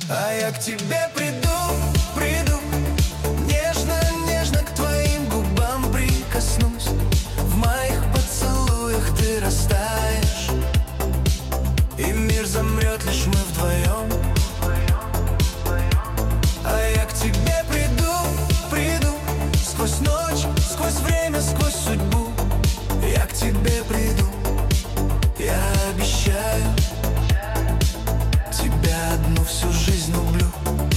А я к тебе приду, приду, нежно, нежно к твоим губам прикоснусь. В моих поцелуях ты растаешь, и мир замрет, лишь мы вдвоем. А я к тебе приду, приду, сквозь ночь, сквозь время, сквозь судьбу. Я к тебе приду, я обещаю, тебя одну всю жизнь люблю.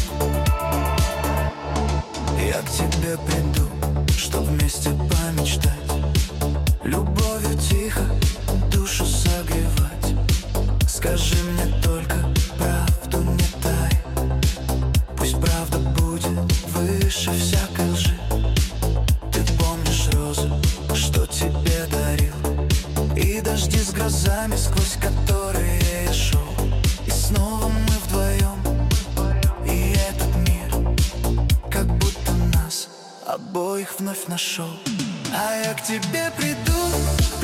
Я к тебе приду, чтоб вместе помечтать, любовью тихо душу согревать. Скажи мне только правду, не тай, пусть правда будет выше всякой лжи. Ты помнишь розы, что тебе дарил, и дожди с грозами, сквозь которые я шел. И снова мы вдвоем, и этот мир как будто нас обоих вновь нашел. А я к тебе приду,